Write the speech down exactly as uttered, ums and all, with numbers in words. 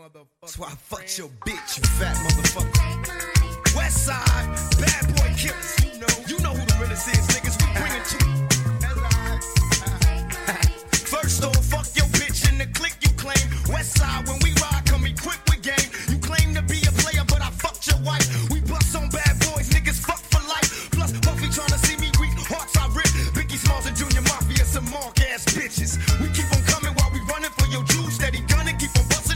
That's why I fucked your bitch, you fat motherfucker. West Side, bad boy killers. You know, you know who the realest is.